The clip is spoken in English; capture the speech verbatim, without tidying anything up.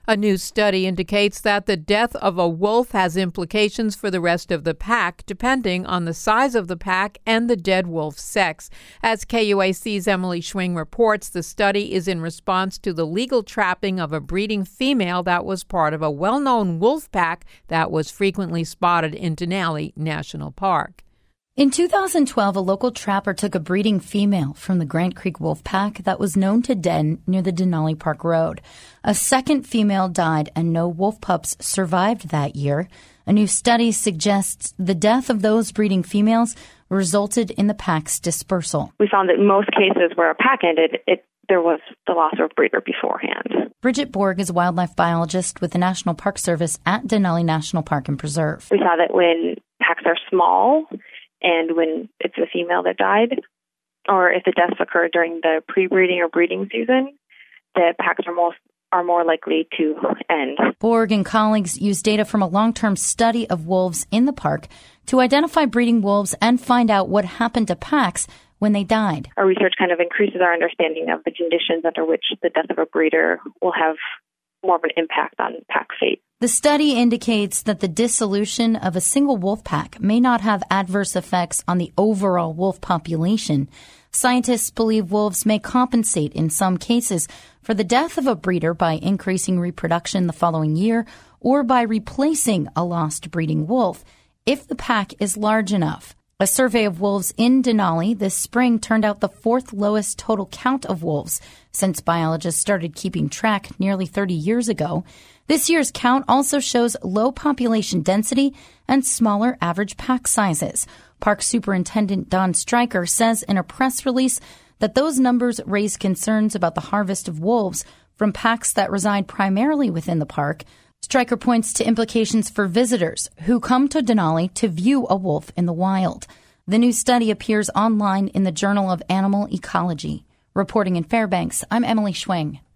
A new study indicates that the death of a wolf has implications for the rest of the pack, depending on the size of the pack and the dead wolf's sex. As K U A C's Emily Schwing reports, the study is in response to the legal trapping of a breeding female that was part of a well-known wolf pack that was frequently spotted in Denali National Park. In two thousand twelve, a local trapper took a breeding female from the Grant Creek Wolf Pack that was known to den near the Denali Park Road. A second female died and no wolf pups survived that year. A new study suggests the death of those breeding females resulted in the pack's dispersal. We found that in most cases where a pack ended, it there was the loss of a breeder beforehand. Bridget Borg is a wildlife biologist with the National Park Service at Denali National Park and Preserve. We saw that when packs are small, and when it's a female that died, or if the deaths occur during the pre-breeding or breeding season, the packs are most are more likely to end. Borg and colleagues used data from a long-term study of wolves in the park to identify breeding wolves and find out what happened to packs when they died. Our research kind of increases our understanding of the conditions under which the death of a breeder will have more of an impact on pack fate. The study indicates that the dissolution of a single wolf pack may not have adverse effects on the overall wolf population. Scientists believe wolves may compensate in some cases for the death of a breeder by increasing reproduction the following year or by replacing a lost breeding wolf if the pack is large enough. A survey of wolves in Denali this spring turned out the fourth lowest total count of wolves since biologists started keeping track nearly thirty years ago. This year's count also shows low population density and smaller average pack sizes. Park Superintendent Don Stryker says in a press release that those numbers raise concerns about the harvest of wolves from packs that reside primarily within the park. Stryker points to implications for visitors who come to Denali to view a wolf in the wild. The new study appears online in the Journal of Animal Ecology. Reporting in Fairbanks, I'm Emily Schwing.